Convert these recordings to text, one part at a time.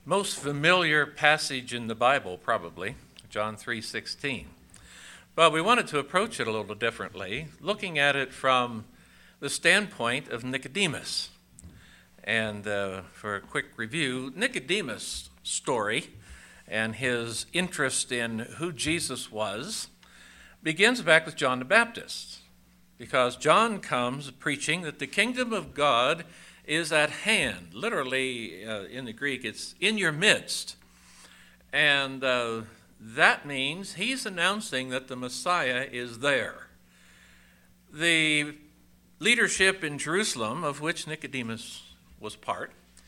most familiar passage in the Bible, probably, John 3:16. But we wanted to approach it a little differently, looking at it from the standpoint of Nicodemus. And for a quick review, Nicodemus' story and his interest in who Jesus was begins back with John the Baptist, because John comes preaching that the kingdom of God is at hand. Literally, in the Greek, it's in your midst. And that means he's announcing that the Messiah is there. The leadership in Jerusalem, of which Nicodemus was part,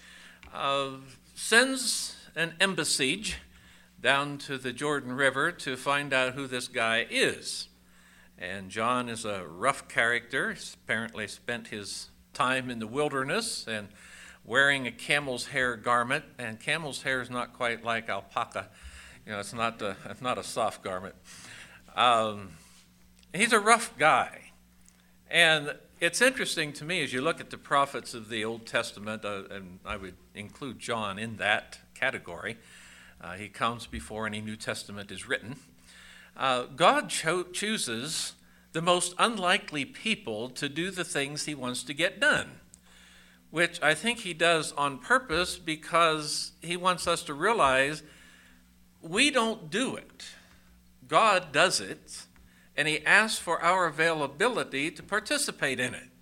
sends an embassage down to the Jordan River to find out who this guy is. And John is a rough character. He's apparently spent his time in the wilderness and wearing a camel's hair garment. And camel's hair is not quite like alpaca. It's not a soft garment. He's a rough guy. And it's interesting to me as you look at the prophets of the Old Testament, and I would include John in that category. He comes before any New Testament is written. God chooses the most unlikely people to do the things he wants to get done, which I think he does on purpose because he wants us to realize we don't do it. God does it, and he asks for our availability to participate in it.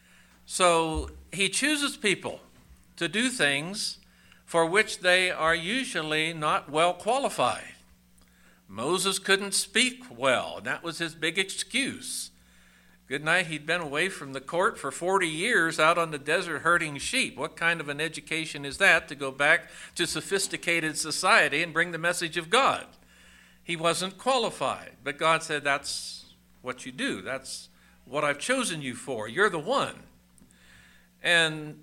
So he chooses people to do things for which they are usually not well qualified. Moses couldn't speak well, and that was his big excuse. Good night, he'd been away from the court for 40 years out on the desert herding sheep. What kind of an education is that to go back to sophisticated society and bring the message of God? He wasn't qualified, but God said, that's what you do. That's what I've chosen you for. You're the one. And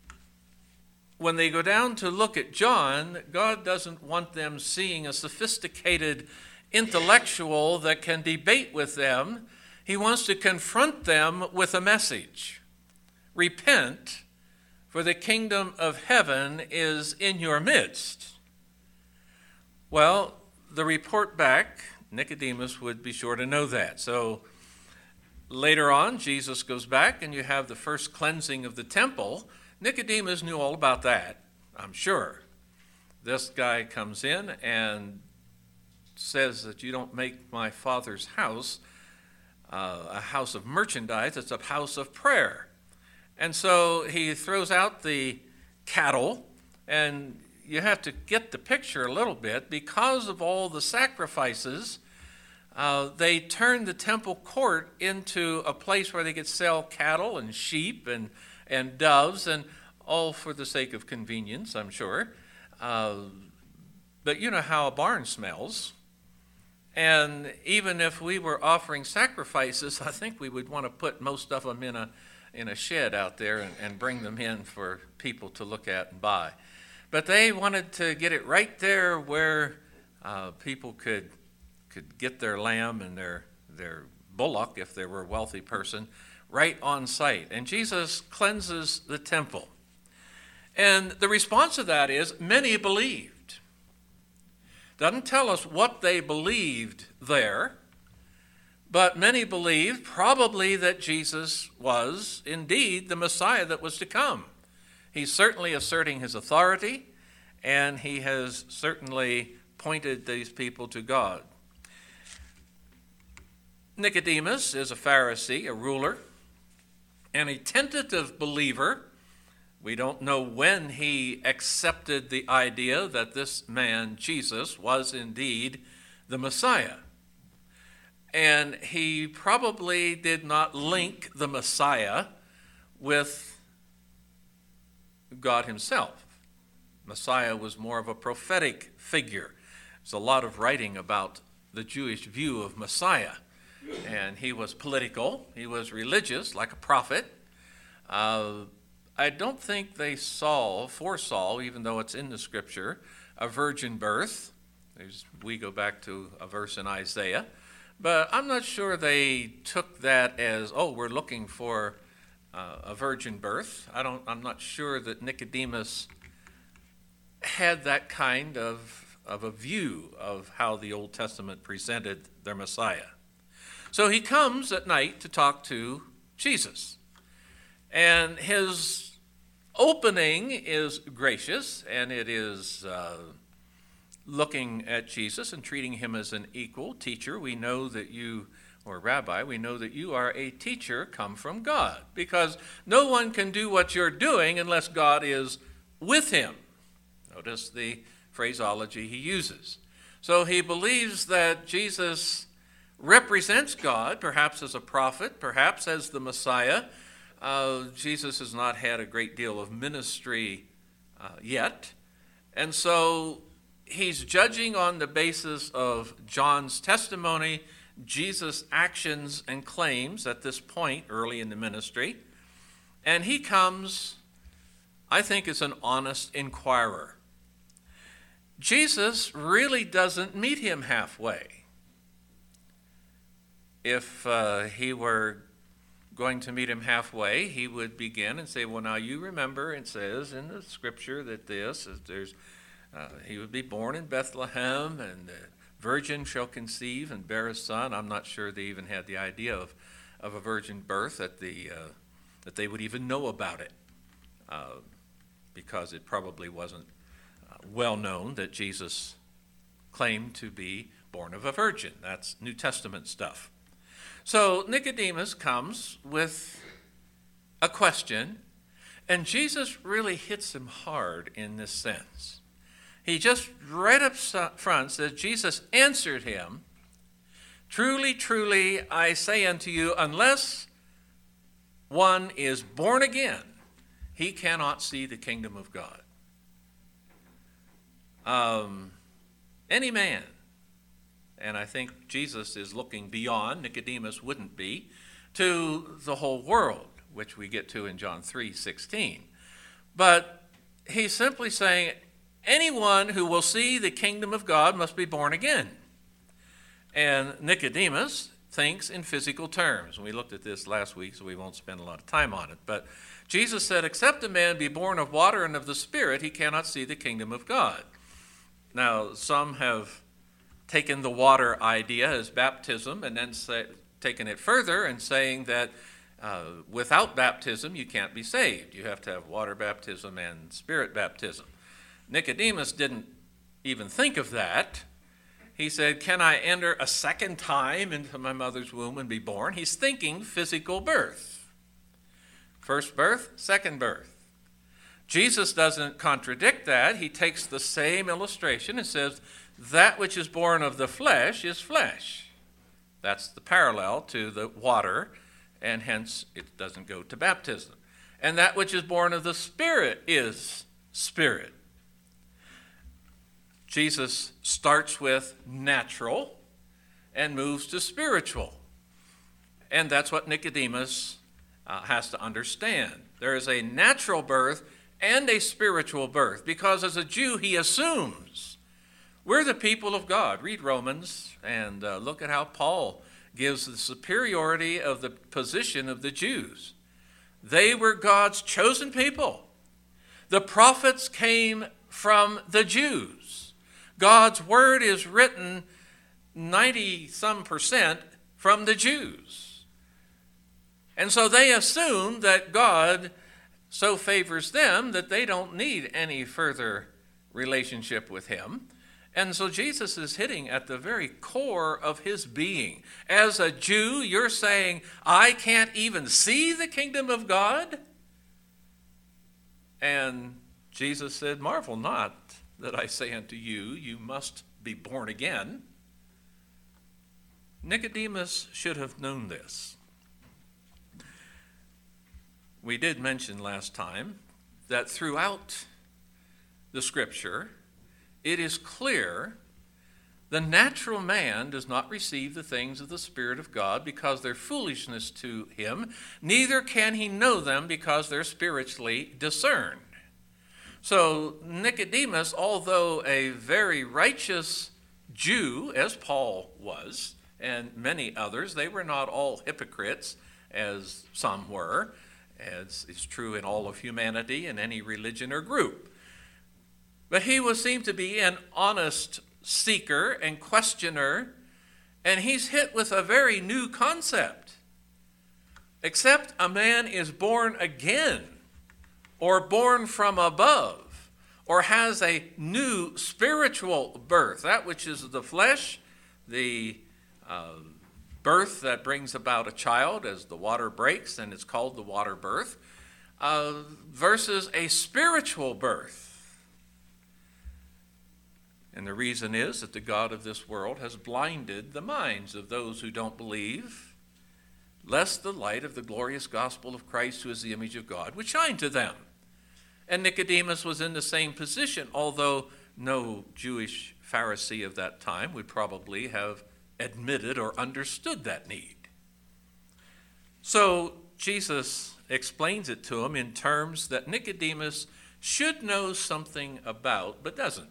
when they go down to look at John, God doesn't want them seeing a sophisticated intellectual that can debate with them. He wants to confront them with a message. Repent, for the kingdom of heaven is in your midst. Well, the report back, Nicodemus would be sure to know that. So later on, Jesus goes back and you have the first cleansing of the temple. Nicodemus knew all about that, I'm sure. This guy comes in and says that you don't make my Father's house a house of merchandise, it's a house of prayer. And so he throws out the cattle, and you have to get the picture a little bit. Because of all the sacrifices, they turned the temple court into a place where they could sell cattle and sheep and doves, and all for the sake of convenience, I'm sure. But you know how a barn smells. And even if we were offering sacrifices, I think we would want to put most of them in a shed out there and bring them in for people to look at and buy. But they wanted to get it right there where people could get their lamb and their bullock, if they were a wealthy person, right on site. And Jesus cleanses the temple. And the response to that is many believed. Doesn't tell us what they believed there, but many believed probably that Jesus was indeed the Messiah that was to come. He's certainly asserting his authority, and he has certainly pointed these people to God. Nicodemus is a Pharisee, a ruler, and a tentative believer. We don't know when he accepted the idea that this man, Jesus, was indeed the Messiah. And he probably did not link the Messiah with God himself. Messiah was more of a prophetic figure. There's a lot of writing about the Jewish view of Messiah. And he was political, he was religious, like a prophet. I don't think they foresaw, even though it's in the scripture, a virgin birth. We go back to a verse in Isaiah. But I'm not sure they took that as, we're looking for a virgin birth. I'm not sure that Nicodemus had that kind of a view of how the Old Testament presented their Messiah. So he comes at night to talk to Jesus. And his opening is gracious, and it is looking at Jesus and treating him as an equal. Teacher, we know that you, or Rabbi, we know that you are a teacher come from God, because no one can do what you're doing unless God is with him. Notice the phraseology he uses. So he believes that Jesus represents God, perhaps as a prophet, perhaps as the Messiah. Jesus has not had a great deal of ministry yet. And so he's judging on the basis of John's testimony, Jesus' actions and claims at this point early in the ministry. And he comes, I think, as an honest inquirer. Jesus really doesn't meet him halfway. If he were going to meet him halfway, he would begin and say, well, now you remember, it says in the scripture that he would be born in Bethlehem, and the virgin shall conceive and bear a son. I'm not sure they even had the idea of a virgin birth, that they would even know about it, because it probably wasn't well known that Jesus claimed to be born of a virgin. That's New Testament stuff. So Nicodemus comes with a question, and Jesus really hits him hard in this sense. He just right up front says, Jesus answered him, truly, truly, I say unto you, unless one is born again, he cannot see the kingdom of God. Any man, and I think Jesus is looking beyond, Nicodemus wouldn't be, to the whole world, which we get to in John 3:16. But he's simply saying, anyone who will see the kingdom of God must be born again. And Nicodemus thinks in physical terms. We looked at this last week, so we won't spend a lot of time on it. But Jesus said, except a man be born of water and of the Spirit, he cannot see the kingdom of God. Now, some have taken the water idea as baptism and then taken it further and saying that without baptism you can't be saved. You have to have water baptism and spirit baptism. Nicodemus didn't even think of that. He said, can I enter a second time into my mother's womb and be born? He's thinking physical birth. First birth, second birth. Jesus doesn't contradict that. He takes the same illustration and says, that which is born of the flesh is flesh. That's the parallel to the water, and hence it doesn't go to baptism. And that which is born of the Spirit is spirit. Jesus starts with natural and moves to spiritual. And that's what Nicodemus has to understand. There is a natural birth and a spiritual birth, because as a Jew he assumes we're the people of God. Read Romans and look at how Paul gives the superiority of the position of the Jews. They were God's chosen people. The prophets came from the Jews. God's word is written 90% from the Jews. And so they assume that God so favors them that they don't need any further relationship with him. And so Jesus is hitting at the very core of his being. As a Jew, you're saying, I can't even see the kingdom of God? And Jesus said, marvel not that I say unto you, you must be born again. Nicodemus should have known this. We did mention last time that throughout the scripture, it is clear the natural man does not receive the things of the Spirit of God because they're foolishness to him, neither can he know them because they're spiritually discerned. So Nicodemus, although a very righteous Jew, as Paul was, and many others, they were not all hypocrites, as some were, as is true in all of humanity in any religion or group. But he seemed to be an honest seeker and questioner, and he's hit with a very new concept. Except a man is born again, or born from above, or has a new spiritual birth, that which is the flesh, the birth that brings about a child as the water breaks, and it's called the water birth, versus a spiritual birth. And the reason is that the God of this world has blinded the minds of those who don't believe, lest the light of the glorious gospel of Christ, who is the image of God, would shine to them. And Nicodemus was in the same position, although no Jewish Pharisee of that time would probably have admitted or understood that need. So Jesus explains it to him in terms that Nicodemus should know something about, but doesn't.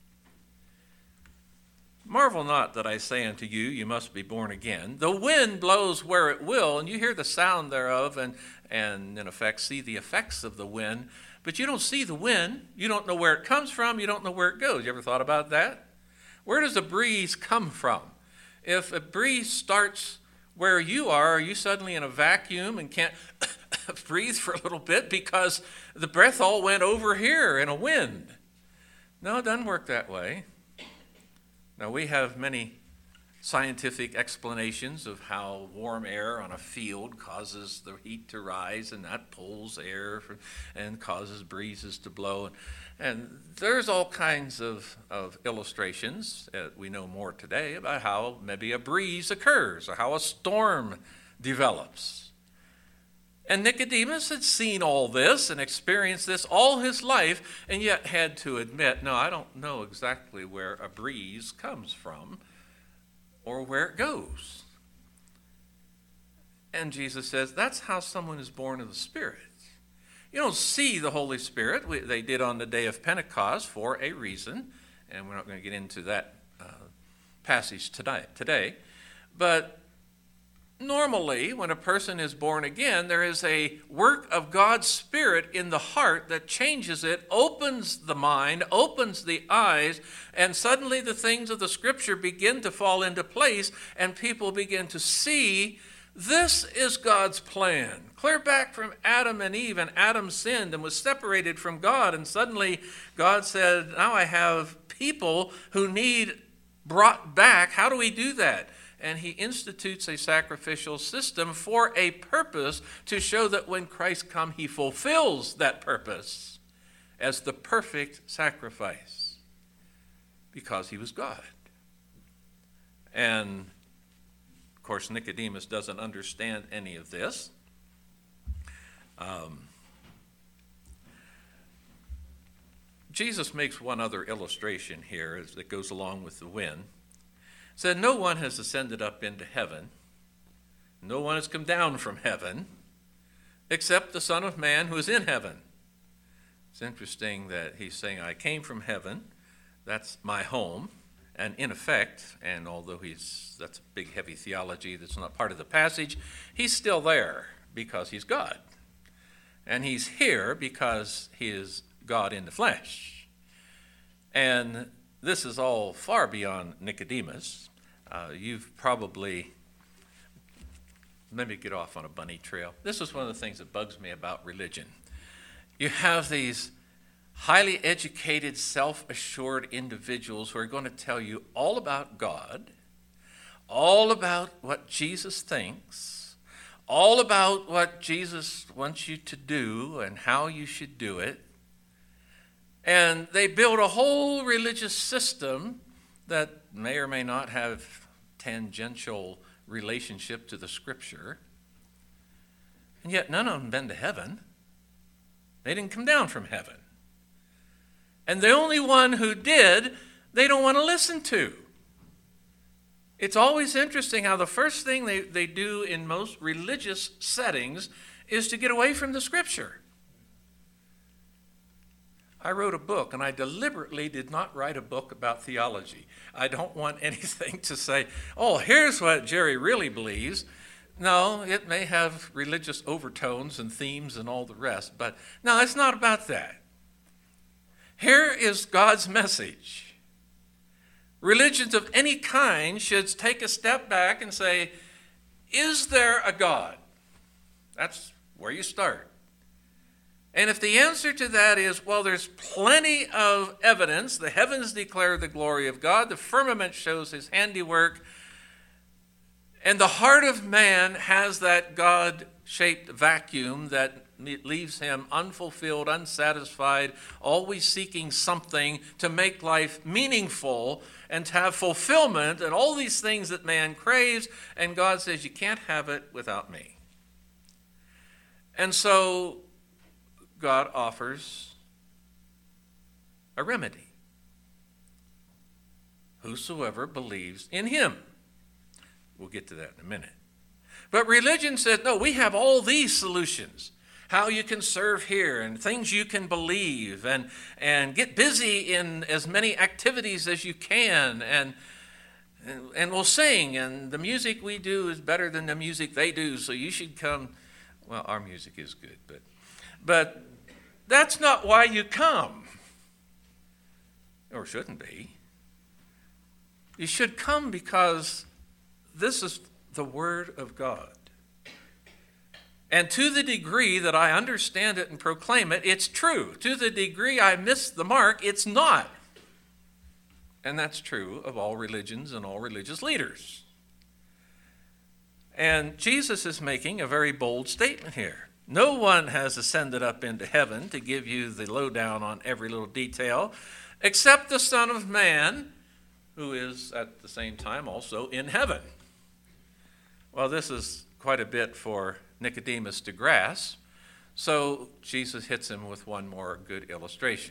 Marvel not that I say unto you, you must be born again. The wind blows where it will, and you hear the sound thereof, and in effect see the effects of the wind, but you don't see the wind. You don't know where it comes from. You don't know where it goes. You ever thought about that? Where does a breeze come from? If a breeze starts where you are you suddenly in a vacuum and can't breathe for a little bit because the breath all went over here in a wind? No, it doesn't work that way. Now, we have many scientific explanations of how warm air on a field causes the heat to rise, and that pulls air and causes breezes to blow. And there's all kinds of illustrations. We know more today about how maybe a breeze occurs or how a storm develops. And Nicodemus had seen all this and experienced this all his life, and yet had to admit, no, I don't know exactly where a breeze comes from or where it goes. And Jesus says, that's how someone is born of the Spirit. You don't see the Holy Spirit. They did on the day of Pentecost for a reason, and we're not going to get into that passage today. But normally, when a person is born again, there is a work of God's Spirit in the heart that changes it, opens the mind, opens the eyes, and suddenly the things of the Scripture begin to fall into place, and people begin to see this is God's plan. Clear back from Adam and Eve, and Adam sinned and was separated from God, and suddenly God said, now I have people who need brought back. How do we do that? And he institutes a sacrificial system for a purpose to show that when Christ comes, he fulfills that purpose as the perfect sacrifice because he was God. And, of course, Nicodemus doesn't understand any of this. Jesus makes one other illustration here that goes along with the wind. Said, no one has ascended up into heaven. No one has come down from heaven except the Son of Man who is in heaven. It's interesting that he's saying, I came from heaven. That's my home. And in effect, and although that's a big, heavy theology that's not part of the passage, he's still there because he's God. And he's here because he is God in the flesh. And this is all far beyond Nicodemus. You've probably, let me get off on a bunny trail. This is one of the things that bugs me about religion. You have these highly educated, self-assured individuals who are going to tell you all about God, all about what Jesus thinks, all about what Jesus wants you to do and how you should do it. And they build a whole religious system that may or may not have tangential relationship to the Scripture. And yet none of them been to heaven. They didn't come down from heaven. And the only one who did, they don't want to listen to. It's always interesting how the first thing they do in most religious settings is to get away from the Scripture. I wrote a book, and I deliberately did not write a book about theology. I don't want anything to say, oh, here's what Jerry really believes. No, it may have religious overtones and themes and all the rest, but no, it's not about that. Here is God's message. Religions of any kind should take a step back and say, is there a God? That's where you start. And if the answer to that is, well, there's plenty of evidence. The heavens declare the glory of God. The firmament shows his handiwork. And the heart of man has that God-shaped vacuum that leaves him unfulfilled, unsatisfied, always seeking something to make life meaningful and to have fulfillment and all these things that man craves. And God says, you can't have it without me. And so God offers a remedy. Whosoever believes in him. We'll get to that in a minute. But religion said, no, we have all these solutions. How you can serve here and things you can believe and get busy in as many activities as you can and we'll sing and the music we do is better than the music they do, so you should come. Well, our music is good, but that's not why you come. Or shouldn't be. You should come because this is the Word of God. And to the degree that I understand it and proclaim it, it's true. To the degree I miss the mark, it's not. And that's true of all religions and all religious leaders. And Jesus is making a very bold statement here. No one has ascended up into heaven to give you the lowdown on every little detail, except the Son of Man, who is at the same time also in heaven. Well, this is quite a bit for Nicodemus to grasp, so Jesus hits him with one more good illustration.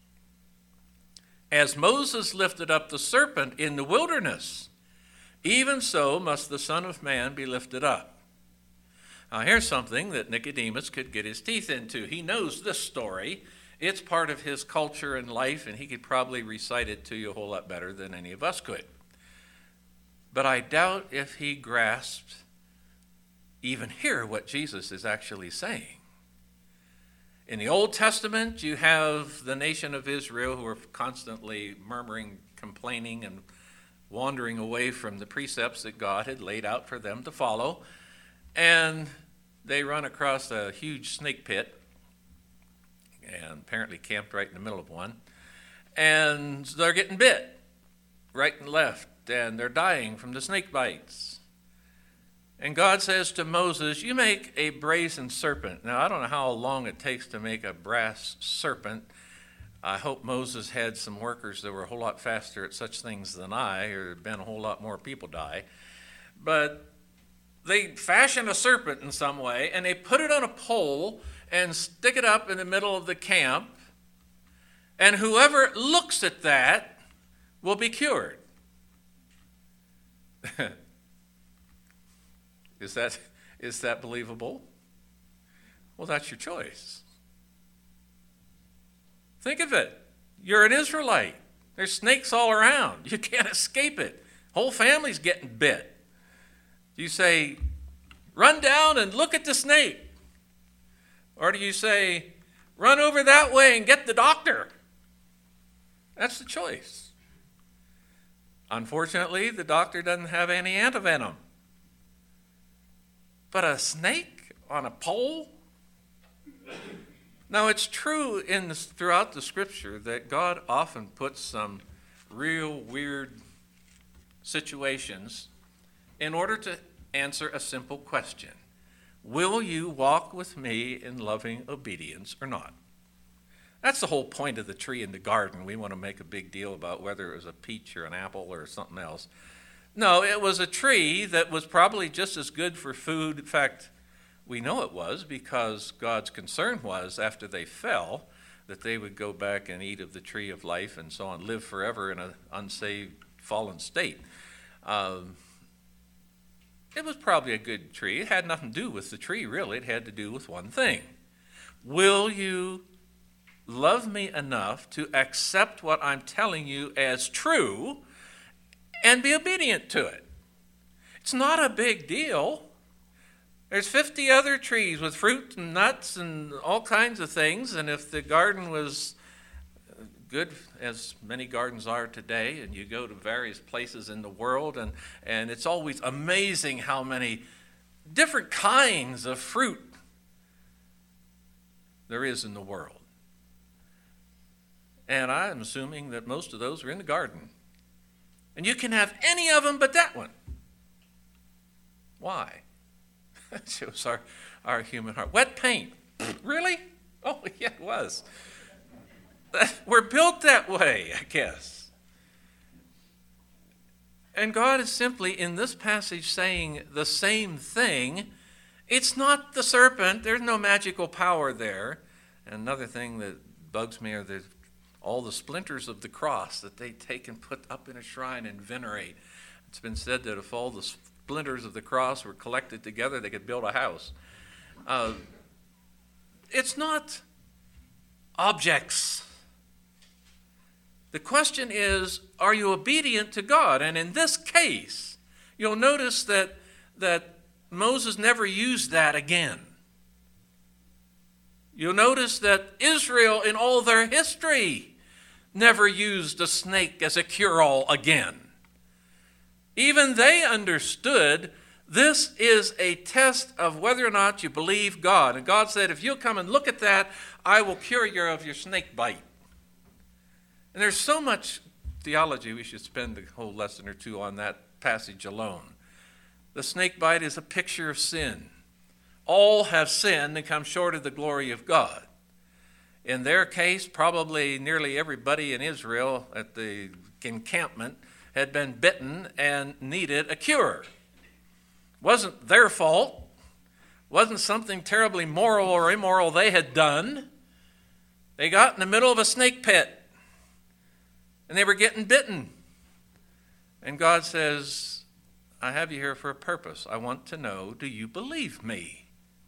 As Moses lifted up the serpent in the wilderness, even so must the Son of Man be lifted up. Now here's something that Nicodemus could get his teeth into. He knows this story. It's part of his culture and life, and he could probably recite it to you a whole lot better than any of us could. But I doubt if he grasped even here what Jesus is actually saying. In the Old Testament, you have the nation of Israel who are constantly murmuring, complaining, and wandering away from the precepts that God had laid out for them to follow. And they run across a huge snake pit, and apparently camped right in the middle of one. And they're getting bit right and left, and they're dying from the snake bites. And God says to Moses, you make a brazen serpent. Now, I don't know how long it takes to make a brass serpent. I hope Moses had some workers that were a whole lot faster at such things than I, or there'd been a whole lot more people die. But they fashion a serpent in some way, and they put it on a pole and stick it up in the middle of the camp, and whoever looks at that will be cured. Is that believable? Well, that's your choice. Think of it. You're an Israelite. There's snakes all around. You can't escape it. Whole family's getting bit. You say, run down and look at the snake. Or do you say, run over that way and get the doctor? That's the choice. Unfortunately, the doctor doesn't have any antivenom. But a snake on a pole? Now, it's true throughout the Scripture that God often puts some real weird situations in order to answer a simple question. Will you walk with me in loving obedience or not? That's the whole point of the tree in the garden. We want to make a big deal about whether it was a peach or an apple or something else. No, it was a tree that was probably just as good for food. In fact, we know it was because God's concern was after they fell that they would go back and eat of the tree of life and so on, live forever in an unsaved, fallen state. It was probably a good tree. It had nothing to do with the tree, really. It had to do with one thing. Will you love me enough to accept what I'm telling you as true and be obedient to it? It's not a big deal. There's 50 other trees with fruit and nuts and all kinds of things, and if the garden was good as many gardens are today, and you go to various places in the world, and it's always amazing how many different kinds of fruit there is in the world. And I'm assuming that most of those are in the garden. And you can have any of them but that one. Why? It shows our human heart. Wet paint. Really? Oh, yeah, it was. We're built that way, I guess. And God is simply in this passage saying the same thing. It's not the serpent. There's no magical power there. And another thing that bugs me are all the splinters of the cross that they take and put up in a shrine and venerate. It's been said that if all the splinters of the cross were collected together, they could build a house. It's not objects. The question is, are you obedient to God? And in this case, you'll notice that Moses never used that again. You'll notice that Israel, in all their history, never used a snake as a cure-all again. Even they understood this is a test of whether or not you believe God. And God said, if you'll come and look at that, I will cure you of your snake bite. And there's so much theology, we should spend a whole lesson or two on that passage alone. The snake bite is a picture of sin. All have sinned and come short of the glory of God. In their case, probably nearly everybody in Israel at the encampment had been bitten and needed a cure. Wasn't their fault. Wasn't something terribly moral or immoral they had done. They got in the middle of a snake pit, and they were getting bitten. And God says, I have you here for a purpose. I want to know, do you believe me?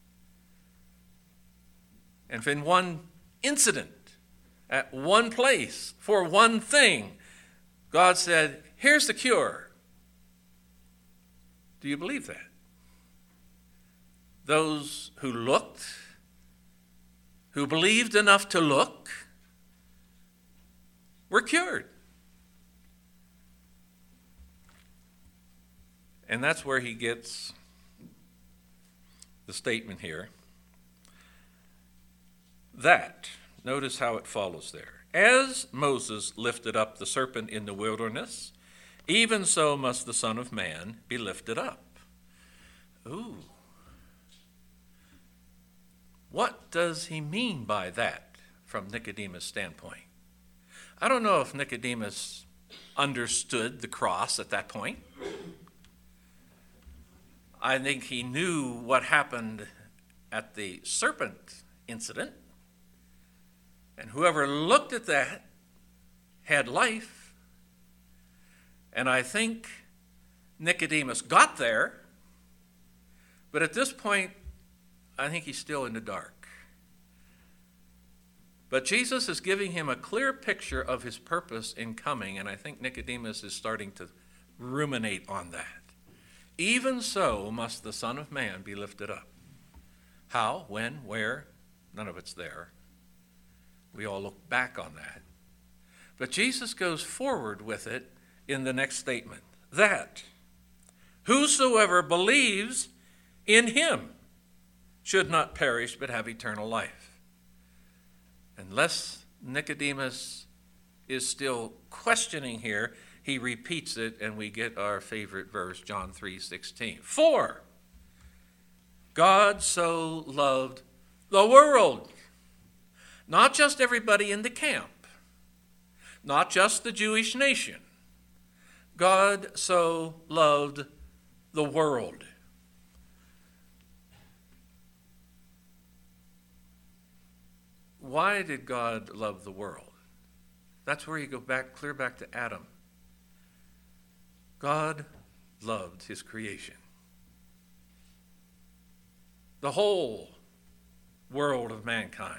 And if in one incident, at one place, for one thing, God said, here's the cure. Do you believe that? Those who looked, who believed enough to look, were cured. And that's where he gets the statement here. That, notice how it follows there. As Moses lifted up the serpent in the wilderness, even so must the Son of Man be lifted up. Ooh. What does he mean by that from Nicodemus' standpoint? I don't know if Nicodemus understood the cross at that point. I think he knew what happened at the serpent incident. And whoever looked at that had life. And I think Nicodemus got there. But at this point, I think he's still in the dark. But Jesus is giving him a clear picture of his purpose in coming. And I think Nicodemus is starting to ruminate on that. Even so must the Son of Man be lifted up. How, when, where? None of it's there. We all look back on that. But Jesus goes forward with it in the next statement. That whosoever believes in him should not perish but have eternal life. Unless Nicodemus is still questioning here, he repeats it and we get our favorite verse, John 3:16. For God so loved the world. Not just everybody in the camp, not just the Jewish nation. God so loved the world. Why did God love the world? That's where you go back, clear back to Adam. God loved his creation. The whole world of mankind.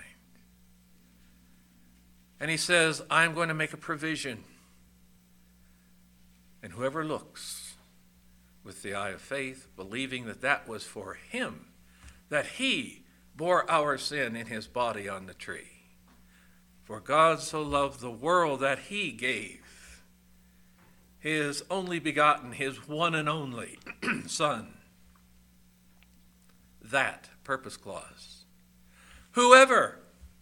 And he says, I'm going to make a provision. And whoever looks with the eye of faith, believing that that was for him, that he bore our sin in his body on the tree, For God so loved the world that he gave his only begotten, his one and only Son. That purpose clause. Whoever,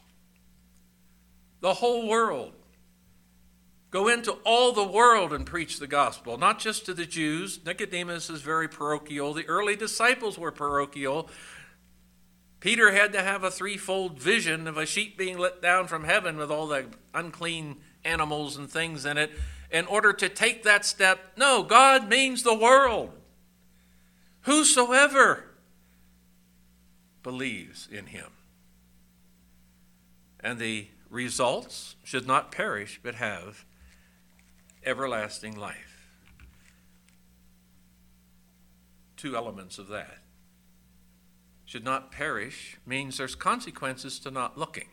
the whole world, go into all the world and preach the gospel, not just to the Jews. Nicodemus is very parochial. The early disciples were parochial. Peter had to have a threefold vision of a sheep being let down from heaven with all the unclean animals and things in it in order to take that step. No, God means the world. Whosoever believes in him. And the results should not perish but have everlasting life. Two elements of that. Should not perish means there's consequences to not looking.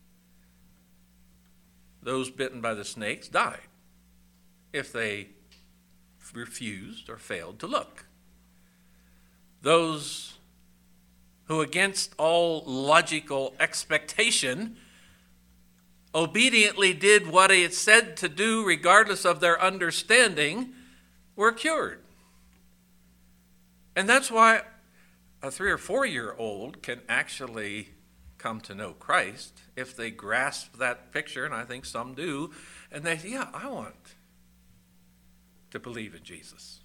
Those bitten by the snakes died if they refused or failed to look. Those who, against all logical expectation, obediently did what he had said to do regardless of their understanding, were cured. And that's why a 3 or 4 year old can actually come to know Christ if they grasp that picture, and I think some do, and they say, yeah, I want to believe in Jesus.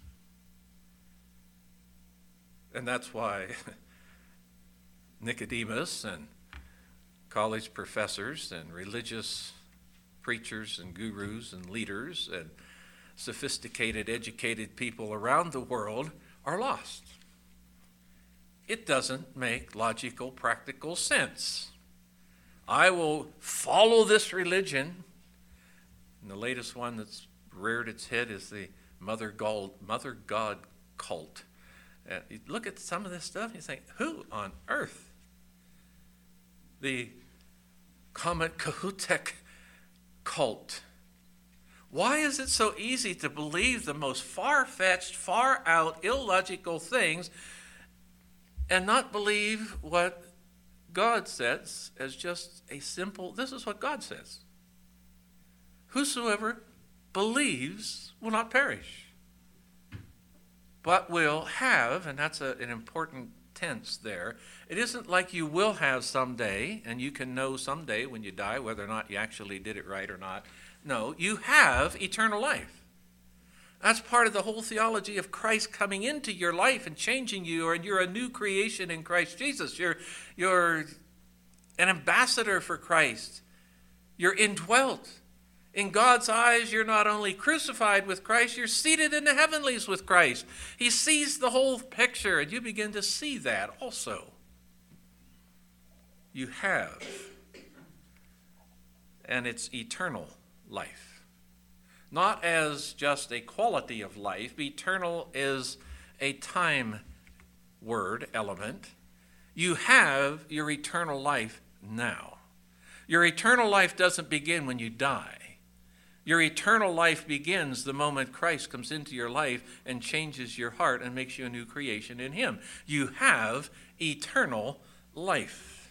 And that's why Nicodemus and college professors and religious preachers and gurus and leaders and sophisticated, educated people around the world are lost. It doesn't make logical, practical sense. I will follow this religion. And the latest one that's reared its head is the Mother God cult. You look at some of this stuff and you think, who on earth? The Comet Cahutek cult. Why is it so easy to believe the most far-fetched, far-out, illogical things and not believe what God says as just a simple, this is what God says. Whosoever believes will not perish, but will have, and that's an important tense there. It isn't like you will have someday, and you can know someday when you die whether or not you actually did it right or not. No, you have eternal life. That's part of the whole theology of Christ coming into your life and changing you, and you're a new creation in Christ Jesus. You're an ambassador for Christ. You're indwelt. In God's eyes, you're not only crucified with Christ, you're seated in the heavenlies with Christ. He sees the whole picture, and you begin to see that also. You have, and it's eternal life. Not as just a quality of life. Eternal is a time word element. You have your eternal life now. Your eternal life doesn't begin when you die. Your eternal life begins the moment Christ comes into your life and changes your heart and makes you a new creation in him. You have eternal life.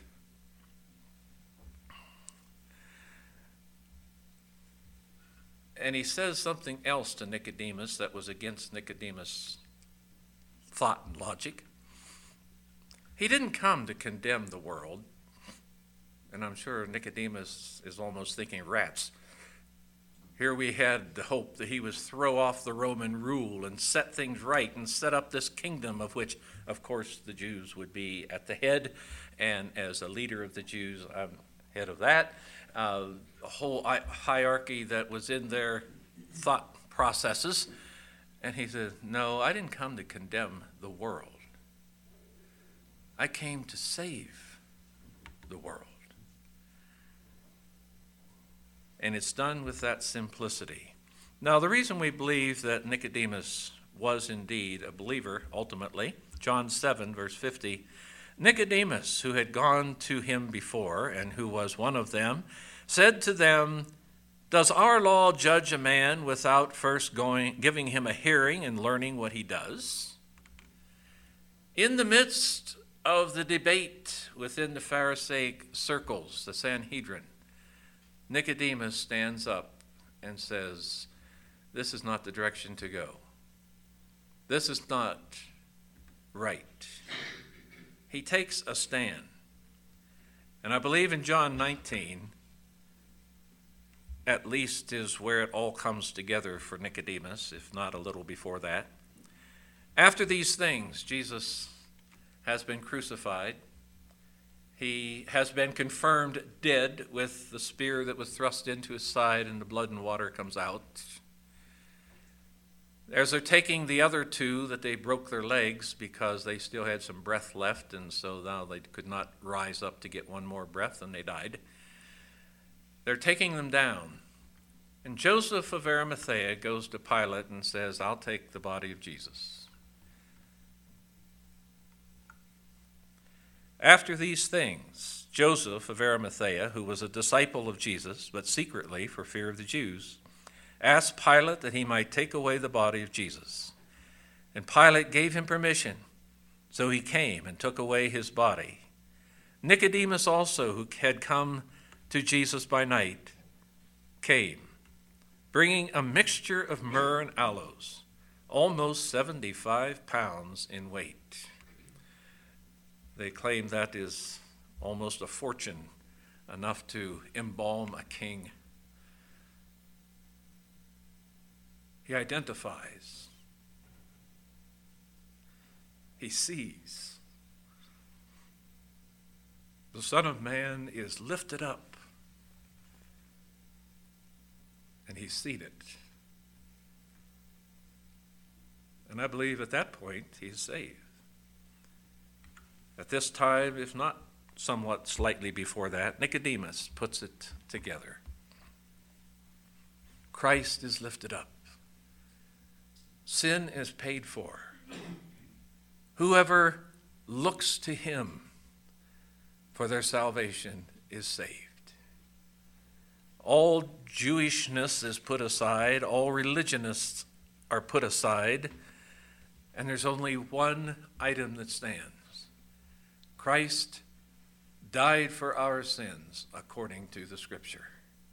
And he says something else to Nicodemus that was against Nicodemus' thought and logic. He didn't come to condemn the world. And I'm sure Nicodemus is almost thinking, rats. Here we had the hope that he would throw off the Roman rule and set things right and set up this kingdom of which, of course, the Jews would be at the head. And as a leader of the Jews, I'm head of that. A whole hierarchy that was in their thought processes. And he said, no, I didn't come to condemn the world. I came to save the world. And it's done with that simplicity. Now, the reason we believe that Nicodemus was indeed a believer, ultimately, John 7, verse 50, Nicodemus, who had gone to him before, and who was one of them, said to them, does our law judge a man without first giving him a hearing and learning what he does? In the midst of the debate within the Pharisaic circles, the Sanhedrin, Nicodemus stands up and says, this is not the direction to go. This is not right. He takes a stand. And I believe in John 19, at least is where it all comes together for Nicodemus, if not a little before that. After these things, Jesus has been crucified. He has been confirmed dead with the spear that was thrust into his side, and the blood and water comes out. As they're taking the other two that they broke their legs because they still had some breath left, and so now they could not rise up to get one more breath, and they died. They're taking them down. And Joseph of Arimathea goes to Pilate and says, I'll take the body of Jesus. After these things, Joseph of Arimathea, who was a disciple of Jesus, but secretly for fear of the Jews, asked Pilate that he might take away the body of Jesus. And Pilate gave him permission, so he came and took away his body. Nicodemus also, who had come to Jesus by night, came, bringing a mixture of myrrh and aloes, almost 75 pounds in weight. They claim that is almost a fortune, enough to embalm a king. He identifies. He sees. The Son of Man is lifted up, and he's seated. And I believe at that point he's saved. At this time, if not somewhat slightly before that, Nicodemus puts it together. Christ is lifted up. Sin is paid for. Whoever looks to him for their salvation is saved. All Jewishness is put aside, all religionists are put aside, and there's only one item that stands. Christ died for our sins according to the Scripture.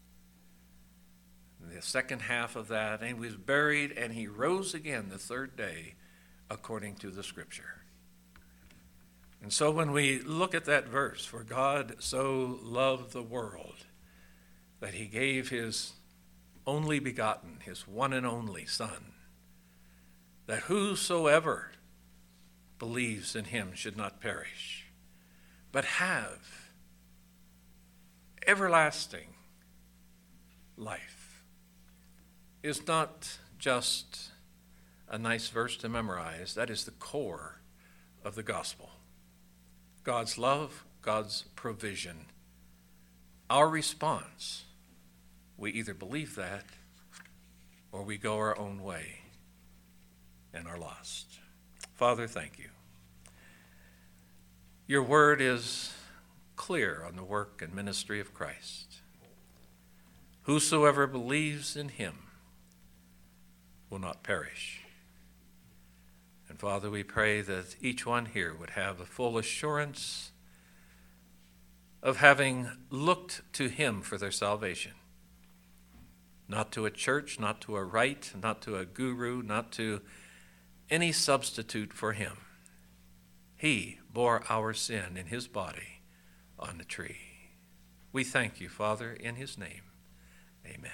The second half of that, and he was buried, and he rose again the third day according to the Scripture. And so when we look at that verse, for God so loved the world that he gave his only begotten, his one and only Son, that whosoever believes in him should not perish, but have everlasting life, is not just a nice verse to memorize. That is the core of the gospel. God's love, God's provision. Our response, we either believe that or we go our own way and are lost. Father, thank you. Your word is clear on the work and ministry of Christ. Whosoever believes in him will not perish. And Father, we pray that each one here would have a full assurance of having looked to him for their salvation. Not to a church, not to a rite, not to a guru, not to any substitute for him. He bore our sin in his body on the tree. We thank you, Father, in his name. Amen.